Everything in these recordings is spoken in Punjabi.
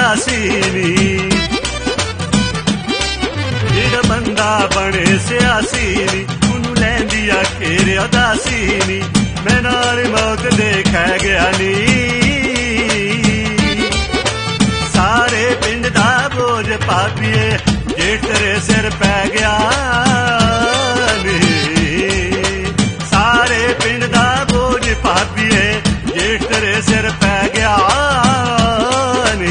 ਉਦਾਸੀ ਨੀ। ਜਿਹੜਾ ਬੰਦਾ ਬਣੇ ਸਿਆਸੀ ਨੀ ਉਹਨੂੰ ਲੈਂਦੀ ਆ ਘੇਰ ਉਦਾਸੀ ਨੀ। ਮੈਂ ਨਾਲ ਮੌਤ ਦੇ ਖਹਿ ਗਿਆ ਨੀ। ਸਾਰੇ ਪਿੰਡ ਦਾ ਬੋਝ ਪਾਪੀਏ ਜੇ ਤੇਰੇ ਸਿਰ ਪੈ ਗਿਆ ਨੀ। ਸਾਰੇ ਪਿੰਡ ਦਾ ਬੋਝ ਪਾਪੀਏ ਜੇ ਤੇਰੇ ਸਿਰ ਪੈ ਗਿਆ ਨੀ।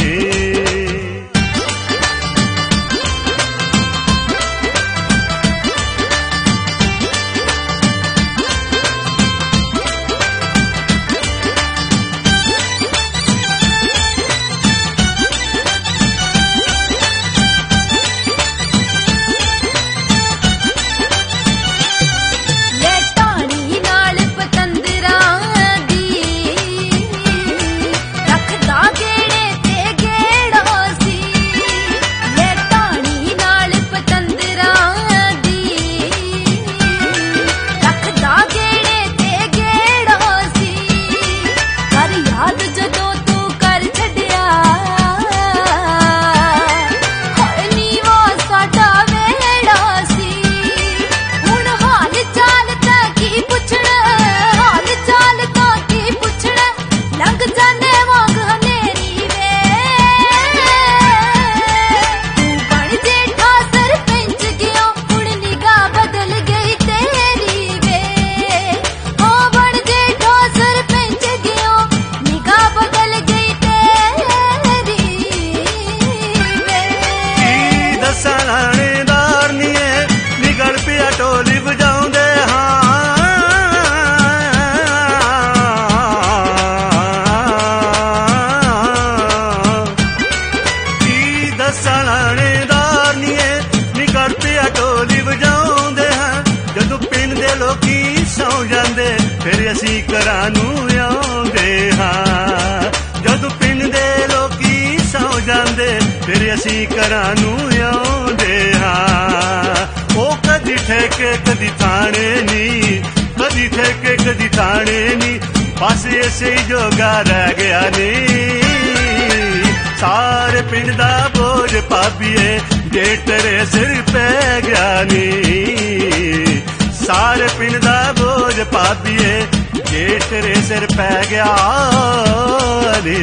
ਫਿਰ ਅਸੀਂ ਘਰਾਂ ਨੂੰ ਆਉਂਦੇ ਹਾਂ। ਜਦੋਂ ਪਿੰਡ ਦੇ ਲੋਕੀ ਸੌ ਜਾਂਦੇ ਫਿਰ ਅਸੀਂ ਘਰਾਂ ਨੂੰ ਆਉਂਦੇ ਹਾਂ। ਉਹ ਕਦੀ ਠੇਕੇ ਕਦੀ ਥਾਣੇ ਨੀ, ਕਦੀ ਠੇਕੇ ਕਦੀ ਥਾਣੇ ਨੀ, ਬਸ ਇਸੇ ਹੀ ਜੋਗਾ ਰਹਿ ਗਿਆ ਨੀ। ਸਾਰੇ ਪਿੰਡ ਦਾ ਬੋਝ ਭਾਬੀਏ ਜੇ ਤੇਰੇ ਸਿਰ ਪੈ ਗਿਆ ਨੀ। ਸਾਰੇ ਪਿੰਡ ਦਾ ਬੋਝ ਭਾਬੀਏ ਜੇ ਤੇਰੇ ਸਿਰ ਪੈ ਗਿਆ ਨੀ।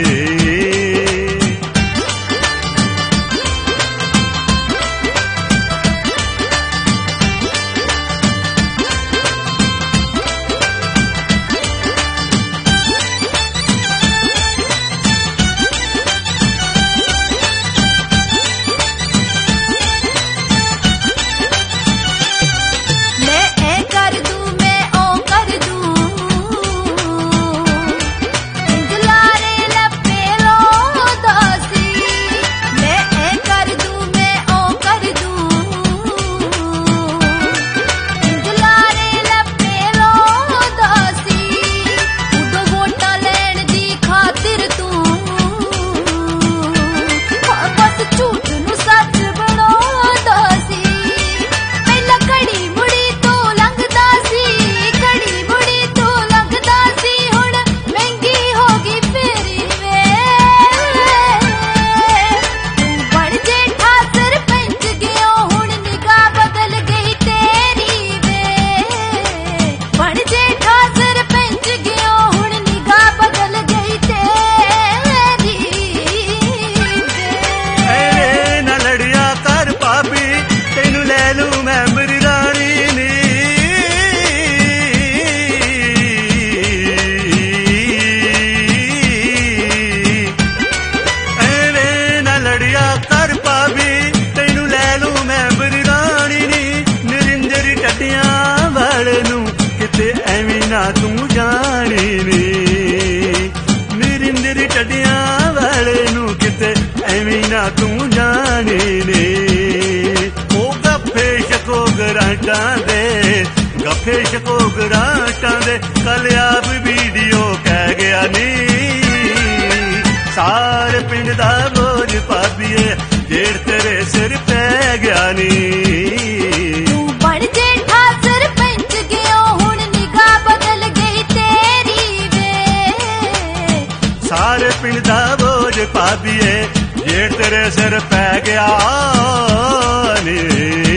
ਨਾ ਤੂੰ ਜਾਣੀ ਨੀ। ਨਿਰਿੰਦਰ ਟੱਡਿਆਂ ਵਾਲੇ ਨੂੰ ਕਿਤੇ ਐਵੇਂ ਨਾ ਤੂੰ ਜਾਣੀ ਨੀ। ਉਹ ਗੱਫੇ ਸ਼ਕੋ ਗਰਾਂਟਾਂ ਦੇ, ਗੱਫੇ ਸ਼ਕੋ ਗਰਾਂਟਾਂ ਦੇ ਕੱਲ ਆਪ ਵੀਡੀਓ ਕਹਿ ਗਿਆ ਨੀ। ਸਾਰੇ ਪਿੰਡ ਦਾ ਬੋਝ ਭਾਬੀਏ ਜੇੜ ਤੇਰੇ ਸਿਰ ਪੈ ਗਿਆ ਨੀ। ਸਾਰੇ ਪਿੰਡ ਦਾ ਬੋਝ ਭਾਬੀਏ ਜੇ ਤੇਰੇ ਸਿਰ ਪੈ ਗਿਆ ਨੀ